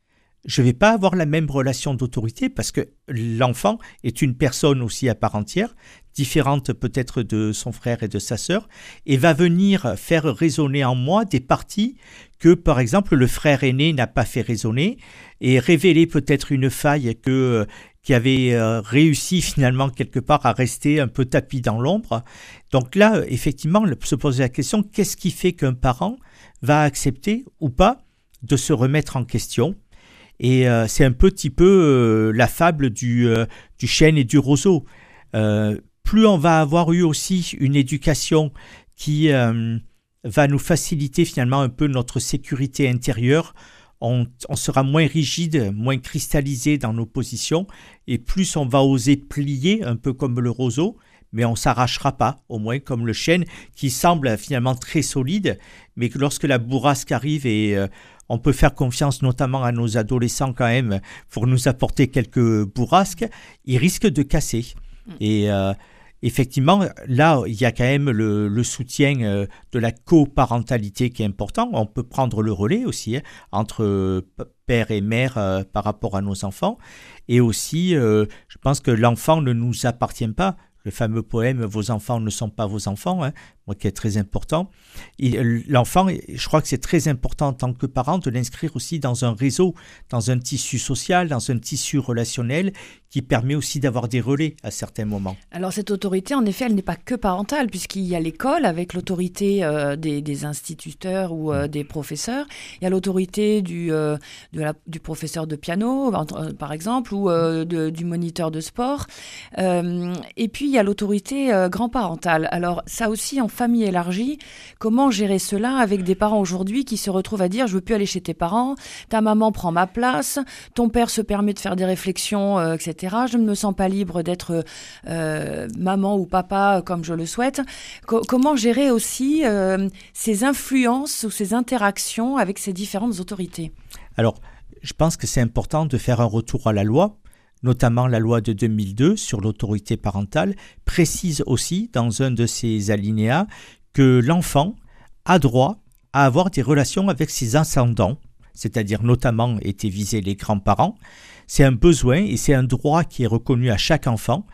je ne vais pas avoir la même relation d'autorité parce que l'enfant est une personne aussi à part entière, différente peut-être de son frère et de sa sœur, et va venir faire résonner en moi des parties que, par exemple, le frère aîné n'a pas fait résonner et révéler peut-être une faille que, qui avait euh, réussi finalement quelque part à rester un peu tapis dans l'ombre. Donc là, effectivement, se poser la question, qu'est-ce qui fait qu'un parent va accepter ou pas de se remettre en question ? Et euh, c'est un petit peu euh, la fable du, euh, du chêne et du roseau. Euh, plus on va avoir eu aussi une éducation qui euh, va nous faciliter finalement un peu notre sécurité intérieure, on, on sera moins rigide, moins cristallisé dans nos positions, et plus on va oser plier un peu comme le roseau, mais on ne s'arrachera pas, au moins comme le chêne, qui semble finalement très solide, mais que lorsque la bourrasque arrive et euh, on peut faire confiance notamment à nos adolescents quand même pour nous apporter quelques bourrasques, ils risquent de casser. Et euh, effectivement, là, il y a quand même le, le soutien euh, de la coparentalité qui est important. On peut prendre le relais aussi hein, entre euh, père et mère euh, par rapport à nos enfants. Et aussi, euh, je pense que l'enfant ne nous appartient pas. Le fameux poème « Vos enfants ne sont pas vos enfants hein, », moi, qui est très important. Il, l'enfant, je crois que c'est très important en tant que parent de l'inscrire aussi dans un réseau, dans un tissu social, dans un tissu relationnel qui permet aussi d'avoir des relais à certains moments. Alors cette autorité, en effet, elle n'est pas que parentale, puisqu'il y a l'école avec l'autorité euh, des, des instituteurs ou euh, des professeurs. Il y a l'autorité du, euh, de la, du professeur de piano, euh, par exemple, ou euh, de, du moniteur de sport. Euh, et puis, il y a l'autorité euh, grand-parentale. Alors ça aussi, en famille élargie, comment gérer cela avec des parents aujourd'hui qui se retrouvent à dire « je veux plus aller chez tes parents, ta maman prend ma place, ton père se permet de faire des réflexions, euh, et cetera. Je ne me sens pas libre d'être euh, maman ou papa comme je le souhaite. Co- » Comment gérer aussi euh, ces influences ou ces interactions avec ces différentes autorités ? Alors, je pense que c'est important de faire un retour à la loi, notamment la loi de deux mille deux sur l'autorité parentale, précise aussi dans un de ses alinéas que l'enfant a droit à avoir des relations avec ses ascendants, c'est-à-dire notamment étaient visés les grands-parents. C'est un besoin et c'est un droit qui est reconnu à chaque enfant,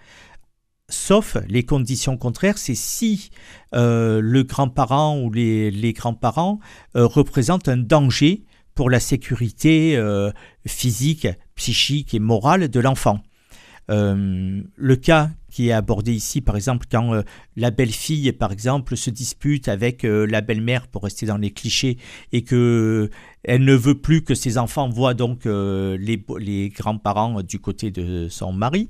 sauf les conditions contraires, c'est si euh, le grand-parent ou les, les grands-parents euh, représentent un danger pour la sécurité euh, physique, psychique et morale de l'enfant. Euh, le cas qui est abordé ici, par exemple, quand euh, la belle-fille, par exemple, se dispute avec euh, la belle-mère, pour rester dans les clichés, et que euh, elle ne veut plus que ses enfants voient donc euh, les, les grands-parents du côté de son mari,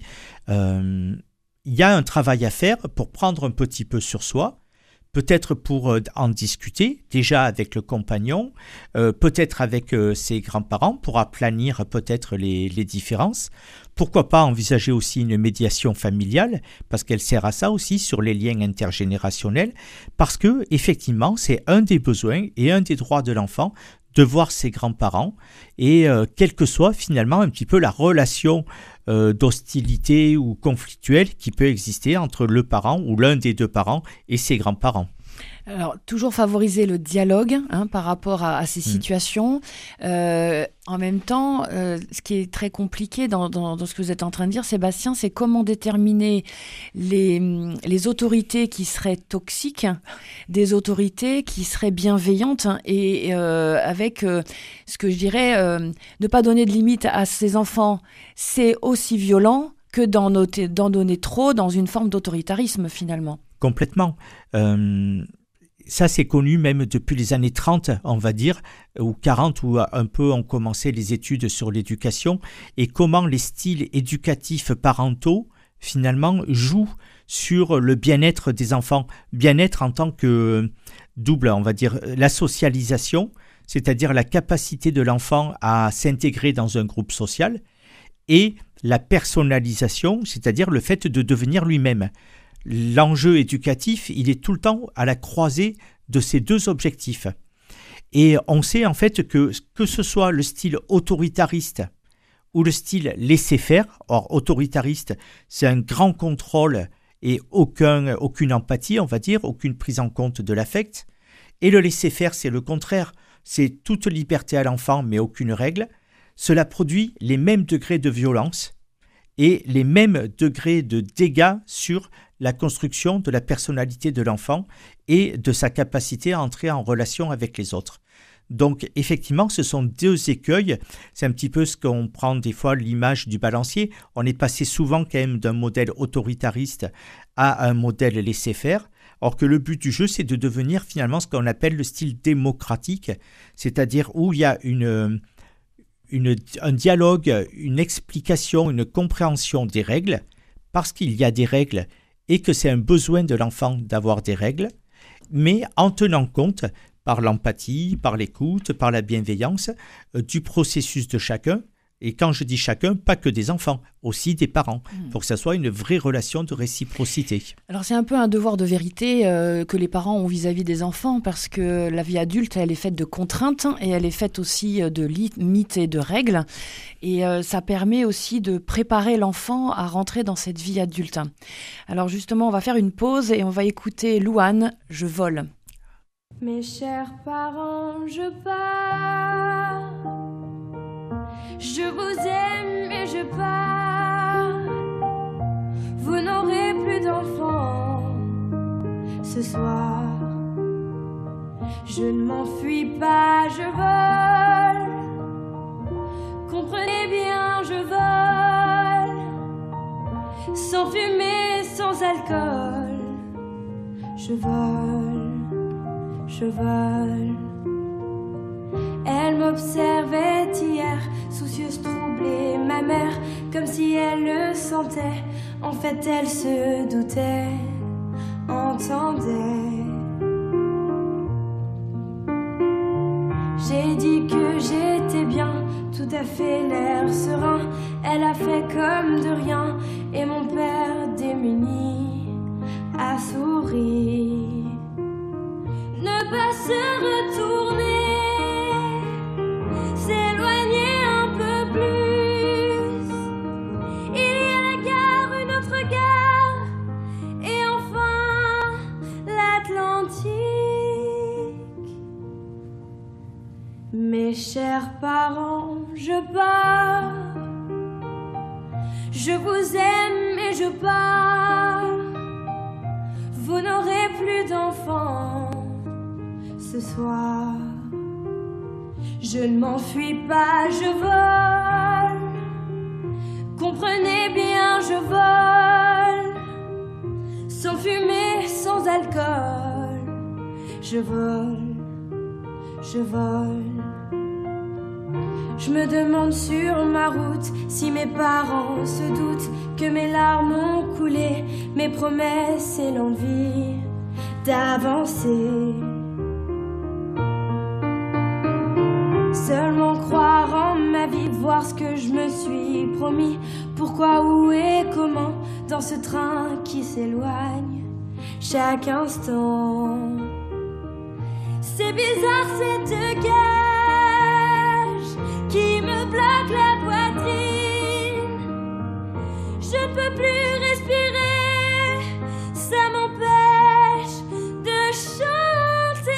euh, il y a un travail à faire pour prendre un petit peu sur soi, peut-être pour euh, en discuter, déjà avec le compagnon, euh, peut-être avec euh, ses grands-parents, pour aplanir peut-être les, les différences. Pourquoi pas envisager aussi une médiation familiale, parce qu'elle sert à ça aussi sur les liens intergénérationnels, parce que effectivement, c'est un des besoins et un des droits de l'enfant de voir ses grands-parents, et euh, quelle que soit finalement un petit peu la relation euh, d'hostilité ou conflictuelle qui peut exister entre le parent ou l'un des deux parents et ses grands-parents. Alors, toujours favoriser le dialogue hein, par rapport à, à ces situations. Euh, en même temps, euh, ce qui est très compliqué dans, dans, dans ce que vous êtes en train de dire, Sébastien, c'est comment déterminer les, les autorités qui seraient toxiques, des autorités qui seraient bienveillantes et euh, avec euh, ce que je dirais, euh, ne pas donner de limite à ses enfants, c'est aussi violent que d'en, noter, d'en donner trop dans une forme d'autoritarisme finalement. Complètement. Euh... Ça, c'est connu même depuis les années trente, on va dire, ou quarante, où un peu ont commencé les études sur l'éducation et comment les styles éducatifs parentaux, finalement, jouent sur le bien-être des enfants. Bien-être en tant que double, on va dire, la socialisation, c'est-à-dire la capacité de l'enfant à s'intégrer dans un groupe social, et la personnalisation, c'est-à-dire le fait de devenir lui-même. L'enjeu éducatif, il est tout le temps à la croisée de ces deux objectifs. Et on sait en fait que que ce soit le style autoritariste ou le style laisser-faire, or autoritariste, c'est un grand contrôle et aucun, aucune empathie, on va dire, aucune prise en compte de l'affect. Et le laisser-faire, c'est le contraire, c'est toute liberté à l'enfant, mais aucune règle. cela produit les mêmes degrés de violence et les mêmes degrés de dégâts sur la construction de la personnalité de l'enfant et de sa capacité à entrer en relation avec les autres. Donc effectivement, ce sont deux écueils. C'est un petit peu ce qu'on prend des fois l'image du balancier. On est passé souvent quand même d'un modèle autoritariste à un modèle laisser-faire. Or que le but du jeu, c'est de devenir finalement ce qu'on appelle le style démocratique, c'est-à-dire où il y a une, une, un dialogue, une explication, une compréhension des règles, parce qu'il y a des règles et que c'est un besoin de l'enfant d'avoir des règles, mais en tenant compte par l'empathie, par l'écoute, par la bienveillance, euh, du processus de chacun. Et quand je dis chacun, pas que des enfants, aussi des parents, mmh. pour que ça soit une vraie relation de réciprocité. Alors c'est un peu un devoir de vérité euh, que les parents ont vis-à-vis des enfants, parce que la vie adulte, elle est faite de contraintes et elle est faite aussi de limites et de règles. Et euh, ça permet aussi de préparer l'enfant à rentrer dans cette vie adulte. Alors justement, on va faire une pause et on va écouter Louane, « Je vole ». Mes chers parents, je pars. Je vous aime et je pars. Vous n'aurez plus d'enfants ce soir. Je ne m'enfuis pas, je vole. Comprenez bien, je vole. Sans fumée, sans alcool. Je vole. Je vole. Elle m'observait hier, soucieuse, troublée, ma mère, comme si elle le sentait. En fait, elle se doutait, entendait. J'ai dit que j'étais bien, tout à fait l'air serein. Elle a fait comme de rien, et mon père démuni a souri. Ne pas se retourner, s'éloigner un peu plus. Il y a la gare, une autre gare, et enfin l'Atlantique. Mes chers parents, je pars. Je vous aime et je pars. Vous n'aurez plus d'enfants ce soir. Je ne m'enfuis pas, je vole. Comprenez bien, je vole. Sans fumée, sans alcool. Je vole, je vole. Je me demande sur ma route si mes parents se doutent que mes larmes ont coulé, mes promesses et l'envie d'avancer. Seulement croire en ma vie, voir ce que je me suis promis. Pourquoi, où et comment, dans ce train qui s'éloigne chaque instant. C'est bizarre cette cage qui me bloque la poitrine. Je ne peux plus respirer, ça m'empêche de chanter.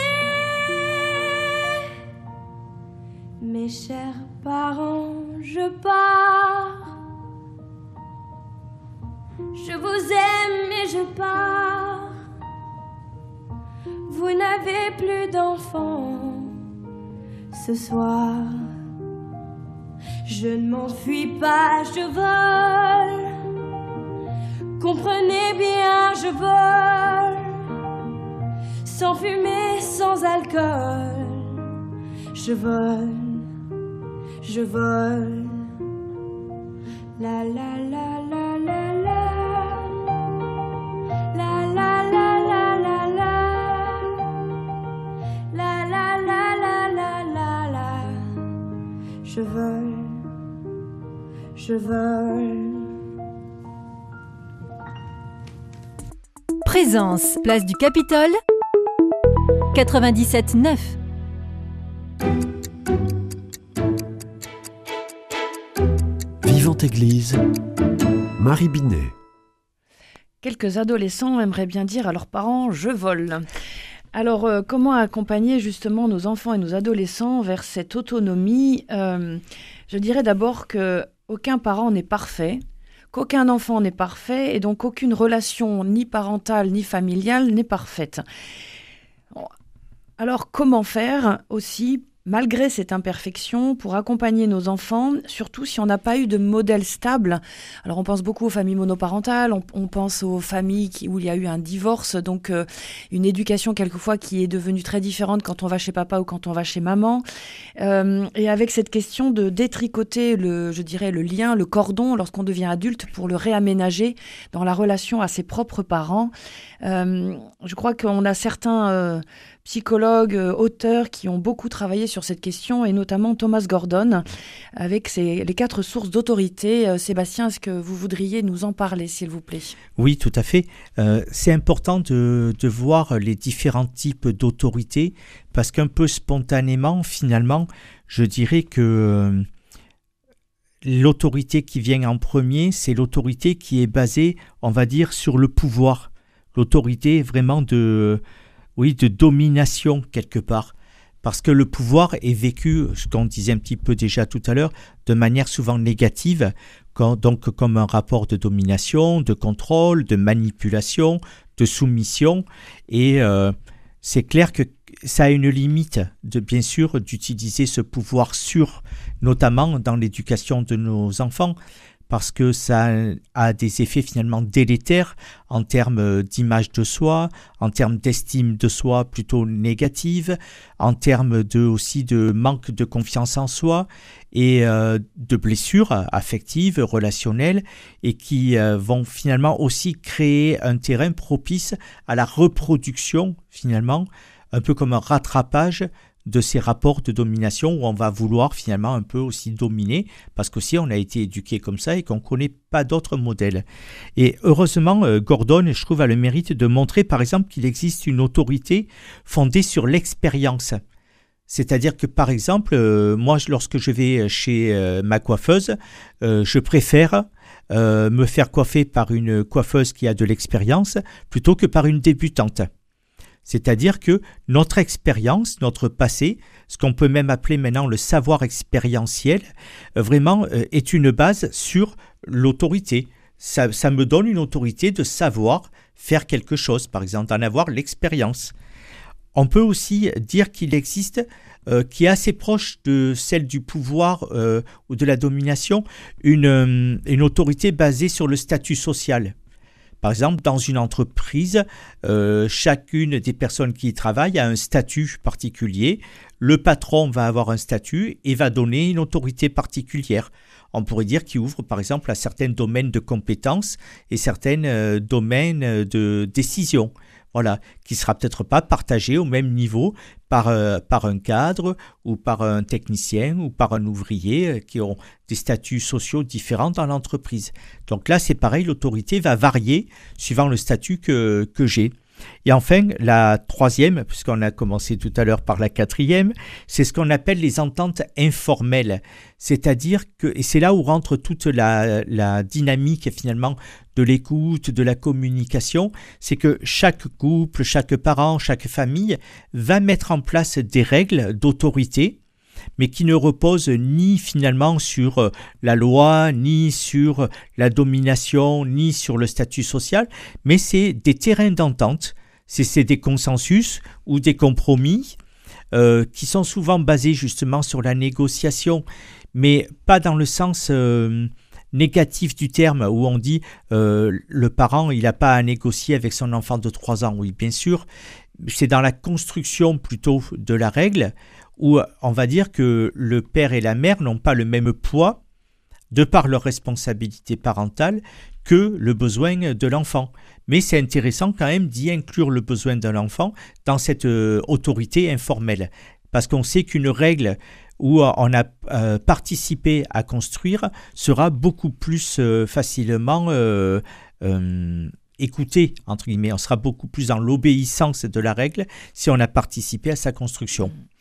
Mes chers parents, je pars. Je vous aime et je pars. Vous n'avez plus d'enfants ce soir. Je ne m'enfuis pas, je vole. Comprenez bien, je vole. Sans fumée, sans alcool. Je vole, je vole. La la la la la la. La la la la la la. La la la la la la la. Je vole, je vole. Présence, place du Capitole, quatre-vingt-dix-sept neuf. Vivante Église, Marie Binet. Quelques adolescents aimeraient bien dire à leurs parents « je vole ». Alors, euh, comment accompagner justement nos enfants et nos adolescents vers cette autonomie ? euh, Je dirais d'abord qu'aucun parent n'est parfait, qu'aucun enfant n'est parfait et donc aucune relation ni parentale ni familiale n'est parfaite. Alors comment faire aussi, malgré cette imperfection, pour accompagner nos enfants, surtout si on n'a pas eu de modèle stable? Alors on pense beaucoup aux familles monoparentales, on, on pense aux familles qui, où il y a eu un divorce, donc euh, une éducation quelquefois qui est devenue très différente quand on va chez papa ou quand on va chez maman. Euh, et avec cette question de détricoter, le, je dirais, le lien, le cordon lorsqu'on devient adulte pour le réaménager dans la relation à ses propres parents. Euh, je crois qu'on a certains... Euh, psychologues, euh, auteurs qui ont beaucoup travaillé sur cette question, et notamment Thomas Gordon, avec ses, les quatre sources d'autorité. Euh, Sébastien, est-ce que vous voudriez nous en parler, s'il vous plaît? Oui, tout à fait. Euh, c'est important de, de voir les différents types d'autorité, parce qu'un peu spontanément, finalement, je dirais que euh, l'autorité qui vient en premier, c'est l'autorité qui est basée, on va dire, sur le pouvoir. L'autorité vraiment de... Oui, de domination quelque part, parce que le pouvoir est vécu, ce qu'on disait un petit peu déjà tout à l'heure, de manière souvent négative, quand, donc comme un rapport de domination, de contrôle, de manipulation, de soumission, et euh, c'est clair que ça a une limite, de, bien sûr, d'utiliser ce pouvoir sur, notamment dans l'éducation de nos enfants, parce que ça a des effets finalement délétères en termes d'image de soi, en termes d'estime de soi plutôt négative, en termes de, aussi de manque de confiance en soi et euh, de blessures affectives, relationnelles, et qui euh, vont finalement aussi créer un terrain propice à la reproduction finalement, un peu comme un rattrapage de ces rapports de domination où on va vouloir finalement un peu aussi dominer, parce qu'aussi on a été éduqué comme ça et qu'on ne connaît pas d'autres modèles. Et heureusement, Gordon, je trouve, a le mérite de montrer par exemple qu'il existe une autorité fondée sur l'expérience. C'est-à-dire que par exemple, euh, moi lorsque je vais chez euh, ma coiffeuse, euh, je préfère euh, me faire coiffer par une coiffeuse qui a de l'expérience plutôt que par une débutante. C'est-à-dire que notre expérience, notre passé, ce qu'on peut même appeler maintenant le savoir expérientiel, euh, vraiment euh, est une base sur l'autorité. Ça, ça me donne une autorité de savoir faire quelque chose, par exemple, d'en avoir l'expérience. On peut aussi dire qu'il existe, euh, qui est assez proche de celle du pouvoir euh, ou de la domination, une, euh, une autorité basée sur le statut social. Par exemple, dans une entreprise, euh, chacune des personnes qui y travaillent a un statut particulier. Le patron va avoir un statut et va donner une autorité particulière. On pourrait dire qu'il ouvre par exemple à certains domaines de compétences et certains euh, domaines de décision. Voilà, qui ne sera peut-être pas partagé au même niveau par, euh, par un cadre ou par un technicien ou par un ouvrier euh, qui ont des statuts sociaux différents dans l'entreprise. Donc là, c'est pareil, l'autorité va varier suivant le statut que, que j'ai. Et enfin, la troisième, puisqu'on a commencé tout à l'heure par la quatrième, c'est ce qu'on appelle les ententes informelles. C'est-à-dire que, et c'est là où rentre toute la, la dynamique finalement de l'écoute, de la communication, c'est que chaque couple, chaque parent, chaque famille va mettre en place des règles d'autorité, mais qui ne reposent ni finalement sur la loi, ni sur la domination, ni sur le statut social, mais c'est des terrains d'entente, c'est, c'est des consensus ou des compromis euh, qui sont souvent basés justement sur la négociation, mais pas dans le sens euh, négatif du terme, où on dit euh, le parent il n'a pas à négocier avec son enfant de trois ans. Oui, bien sûr, c'est dans la construction plutôt de la règle, où on va dire que le père et la mère n'ont pas le même poids, de par leur responsabilité parentale, que le besoin de l'enfant. Mais c'est intéressant quand même d'y inclure le besoin de l'enfant dans cette euh, autorité informelle. Parce qu'on sait qu'une règle où on a euh, participé à construire sera beaucoup plus euh, facilement euh, euh, écoutée, entre guillemets. On sera beaucoup plus dans l'obéissance de la règle si on a participé à sa construction.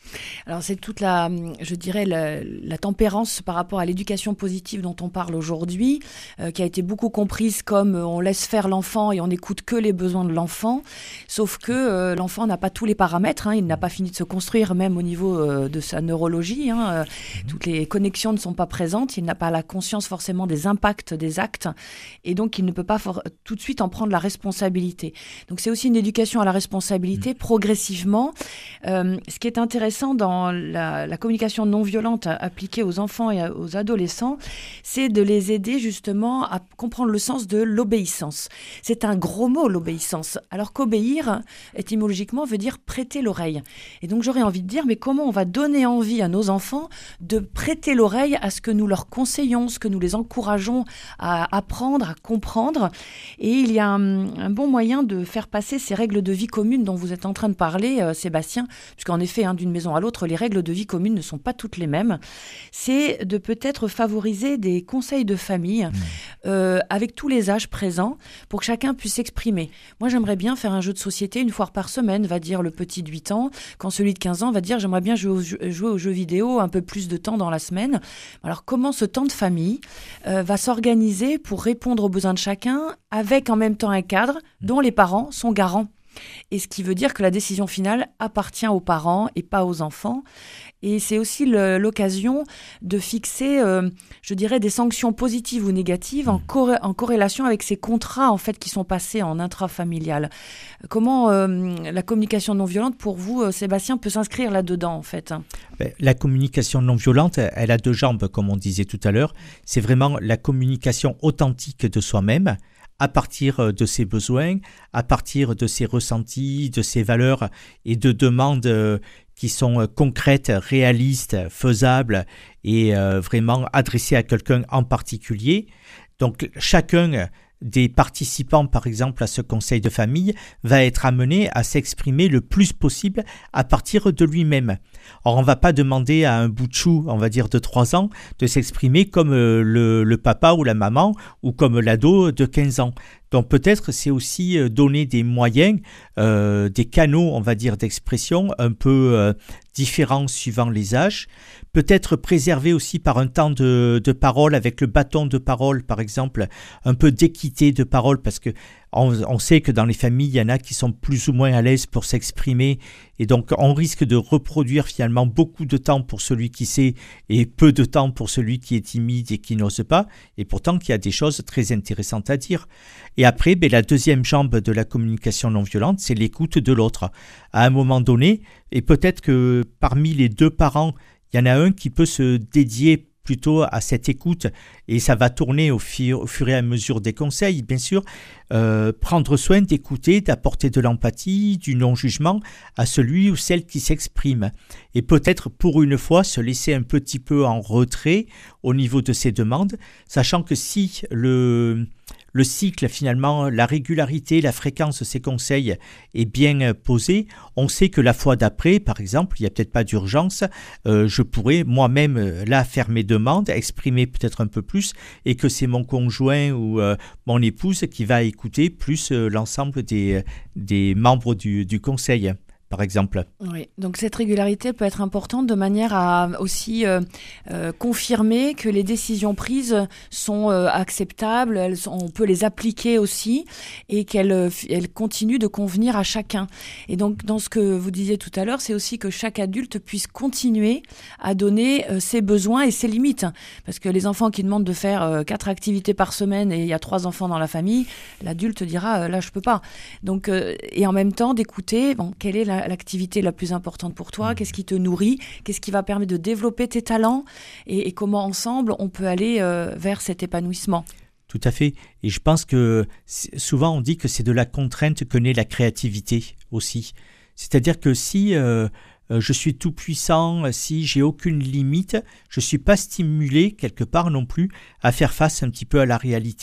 Alors c'est toute la, je dirais, la, la tempérance par rapport à l'éducation positive dont on parle aujourd'hui, euh, qui a été beaucoup comprise comme euh, on laisse faire l'enfant et on n'écoute que les besoins de l'enfant, sauf que euh, l'enfant n'a pas tous les paramètres, hein, il n'a pas fini de se construire même au niveau euh, de sa neurologie, hein, euh, mmh. toutes les connexions ne sont pas présentes, il n'a pas la conscience forcément des impacts des actes et donc il ne peut pas for- tout de suite en prendre la responsabilité. Donc c'est aussi une éducation à la responsabilité mmh. progressivement. Euh, ce qui est intéressant dans la, la communication non violente appliquée aux enfants et aux adolescents, c'est de les aider justement à comprendre le sens de l'obéissance. C'est un gros mot, l'obéissance, alors qu'obéir, étymologiquement, veut dire prêter l'oreille. Et donc j'aurais envie de dire, mais comment on va donner envie à nos enfants de prêter l'oreille à ce que nous leur conseillons, ce que nous les encourageons à apprendre, à comprendre. Et il y a un, un bon moyen de faire passer ces règles de vie commune dont vous êtes en train de parler, euh, Sébastien, puisqu'en effet, hein, d'une maison à l'autre, les règles de vie commune ne sont pas toutes les mêmes. C'est de peut-être favoriser des conseils de famille mmh. euh, avec tous les âges présents pour que chacun puisse s'exprimer. Moi, j'aimerais bien faire un jeu de société une fois par semaine, va dire le petit de huit ans, quand celui de quinze ans va dire j'aimerais bien jouer, au, jouer aux jeux vidéo un peu plus de temps dans la semaine. Alors, comment ce temps de famille euh, va s'organiser pour répondre aux besoins de chacun avec en même temps un cadre dont les parents sont garants? Et ce qui veut dire que la décision finale appartient aux parents et pas aux enfants. Et c'est aussi le, l'occasion de fixer, euh, je dirais, des sanctions positives ou négatives en, corré- en corrélation avec ces contrats en fait qui sont passés en intrafamilial. Comment euh, la communication non violente, pour vous, euh, Sébastien, peut s'inscrire là-dedans en fait? La communication non violente, elle a deux jambes, comme on disait tout à l'heure. C'est vraiment la communication authentique de soi-même, à partir de ses besoins, à partir de ses ressentis, de ses valeurs et de demandes qui sont concrètes, réalistes, faisables et vraiment adressées à quelqu'un en particulier. Donc chacun des participants, par exemple, à ce conseil de famille, va être amené à s'exprimer le plus possible à partir de lui-même. Or, on ne va pas demander à un bout de chou, on va dire de trois ans, de s'exprimer comme le, le papa ou la maman ou comme l'ado de quinze ans. Donc peut-être c'est aussi donner des moyens, euh, des canaux, on va dire, d'expression un peu euh, différents suivant les âges. Peut-être préserver aussi par un temps de, de parole, avec le bâton de parole par exemple, un peu d'équité de parole, parce que on, on sait que dans les familles, il y en a qui sont plus ou moins à l'aise pour s'exprimer, et donc on risque de reproduire finalement beaucoup de temps pour celui qui sait et peu de temps pour celui qui est timide et qui n'ose pas, et pourtant qu'il y a des choses très intéressantes à dire. Et après, ben, la deuxième jambe de la communication non violente, c'est l'écoute de l'autre. À un moment donné, et peut-être que parmi les deux parents, il y en a un qui peut se dédier plutôt à cette écoute, et ça va tourner au fur, au fur et à mesure des conseils, bien sûr, euh, prendre soin d'écouter, d'apporter de l'empathie, du non-jugement à celui ou celle qui s'exprime, et peut-être pour une fois se laisser un petit peu en retrait au niveau de ses demandes, sachant que si le... Le cycle, finalement, la régularité, la fréquence de ces conseils est bien posée. On sait que la fois d'après, par exemple, il n'y a peut-être pas d'urgence, euh, je pourrais moi-même là faire mes demandes, exprimer peut-être un peu plus, et que c'est mon conjoint ou euh, mon épouse qui va écouter plus euh, l'ensemble des, des membres du, du conseil, par exemple. Oui, donc cette régularité peut être importante de manière à aussi euh, euh, confirmer que les décisions prises sont euh, acceptables, elles sont, on peut les appliquer aussi, et qu'elles elles continuent de convenir à chacun. Et donc dans ce que vous disiez tout à l'heure, c'est aussi que chaque adulte puisse continuer à donner euh, ses besoins et ses limites. Parce que les enfants qui demandent de faire euh, quatre activités par semaine et il y a trois enfants dans la famille, l'adulte dira euh, là je peux pas. Donc, euh, et en même temps d'écouter bon, quelle est la l'activité la plus importante pour toi, qu'est-ce qui te nourrit, qu'est-ce qui va permettre de développer tes talents, et, et comment ensemble on peut aller euh, vers cet épanouissement. Tout à fait. Et je pense que souvent on dit que c'est de la contrainte que naît la créativité aussi. C'est-à-dire que si euh, je suis tout puissant, si j'ai aucune limite, je ne suis pas stimulé quelque part non plus à faire face un petit peu à la réalité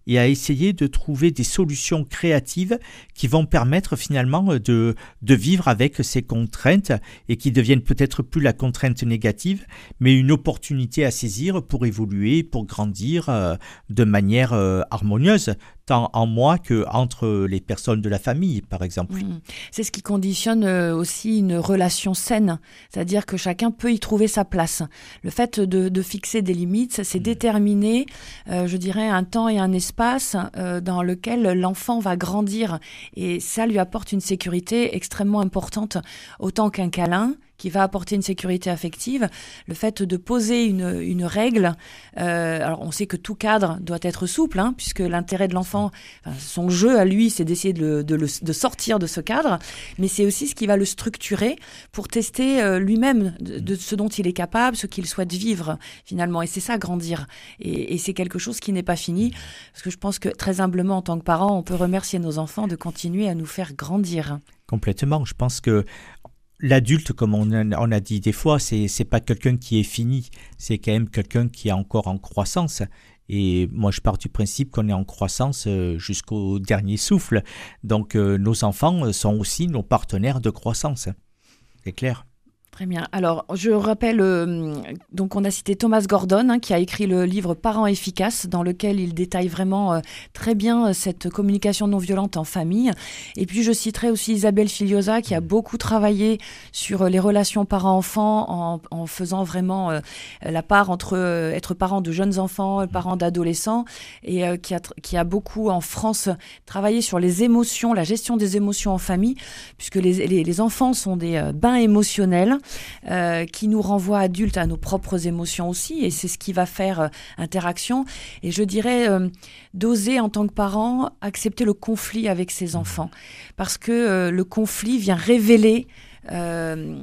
et à essayer de trouver des solutions créatives qui vont permettre finalement de, de vivre avec ces contraintes et qui deviennent peut-être plus la contrainte négative, mais une opportunité à saisir pour évoluer, pour grandir euh, de manière euh, harmonieuse, tant en moi qu'entre les personnes de la famille, par exemple. Mmh. C'est ce qui conditionne aussi une relation saine, c'est-à-dire que chacun peut y trouver sa place. Le fait de, de fixer des limites, c'est mmh. déterminer, euh, je dirais, un temps et un espace euh, dans lequel l'enfant va grandir. Et ça lui apporte une sécurité extrêmement importante, autant qu'un câlin, qui va apporter une sécurité affective. Le fait de poser une, une règle, euh, alors on sait que tout cadre doit être souple, hein, puisque l'intérêt de l'enfant, enfin, son jeu à lui, c'est d'essayer de, le, de, le, de sortir de ce cadre, mais c'est aussi ce qui va le structurer pour tester euh, lui-même de, de ce dont il est capable, ce qu'il souhaite vivre finalement. Et c'est ça, grandir. Et, et c'est quelque chose qui n'est pas fini, parce que je pense que très humblement, en tant que parents, on peut remercier nos enfants de continuer à nous faire grandir. Complètement. Je pense que l'adulte, comme on a, on a dit des fois, c'est c'est pas quelqu'un qui est fini, c'est quand même quelqu'un qui est encore en croissance. Et moi, je pars du principe qu'on est en croissance jusqu'au dernier souffle. Donc, euh, nos enfants sont aussi nos partenaires de croissance. C'est clair. Très bien. Alors, je rappelle, euh, donc on a cité Thomas Gordon, hein, qui a écrit le livre Parents efficaces, dans lequel il détaille vraiment euh, très bien euh, cette communication non violente en famille. Et puis, je citerai aussi Isabelle Filiosa, qui a beaucoup travaillé sur euh, les relations parents-enfants, en, en faisant vraiment euh, la part entre euh, être parent de jeunes enfants, parent d'adolescents, et euh, qui, a, qui a beaucoup, en France, travaillé sur les émotions, la gestion des émotions en famille, puisque les, les, les enfants sont des euh, bains émotionnels, Euh, qui nous renvoie adultes à nos propres émotions aussi, et c'est ce qui va faire euh, interaction. Et je dirais euh, d'oser en tant que parent accepter le conflit avec ses enfants, parce que euh, le conflit vient révéler, euh,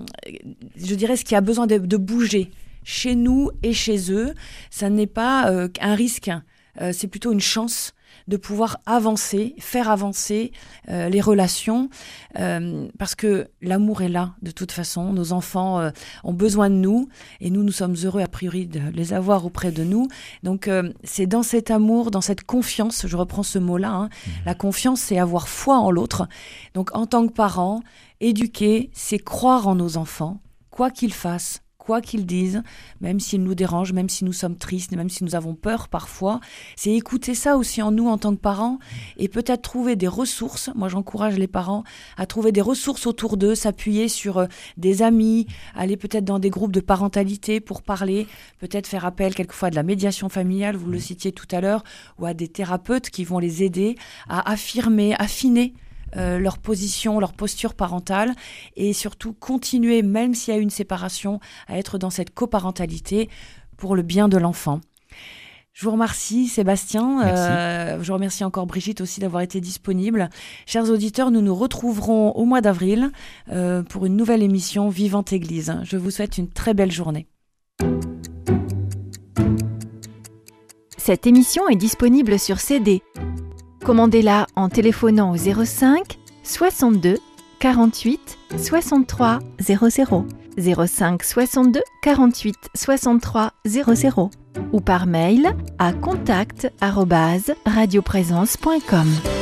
je dirais, ce qui a besoin de, de bouger chez nous et chez eux. Ça n'est pas euh, un risque, euh, c'est plutôt une chance de pouvoir avancer, faire avancer euh, les relations, euh, parce que l'amour est là de toute façon. Nos enfants euh, ont besoin de nous, et nous, nous sommes heureux a priori de les avoir auprès de nous. Donc euh, c'est dans cet amour, dans cette confiance, je reprends ce mot-là, hein, mmh. La confiance, c'est avoir foi en l'autre. Donc en tant que parents, éduquer, c'est croire en nos enfants, quoi qu'ils fassent, quoi qu'ils disent, même s'ils nous dérangent, même si nous sommes tristes, même si nous avons peur parfois. C'est écouter ça aussi en nous en tant que parents, et peut-être trouver des ressources. Moi, j'encourage les parents à trouver des ressources autour d'eux, s'appuyer sur euh, des amis, aller peut-être dans des groupes de parentalité pour parler, peut-être faire appel quelquefois à de la médiation familiale, vous le citiez tout à l'heure, ou à des thérapeutes qui vont les aider à affirmer, affiner Euh, leur position, leur posture parentale, et surtout continuer, même s'il y a une séparation, à être dans cette coparentalité pour le bien de l'enfant. Je vous remercie Sébastien, euh, je remercie encore Brigitte aussi d'avoir été disponible. Chers auditeurs, nous nous retrouverons au mois d'avril euh, pour une nouvelle émission Vivante Église. Je vous souhaite une très belle journée. Cette émission est disponible sur C D. Commandez-la en téléphonant au zéro cinq soixante-deux quarante-huit soixante-trois zéro zéro, zéro cinq soixante-deux quarante-huit soixante-trois zéro zéro ou par mail à contact arobase radioprésence point com.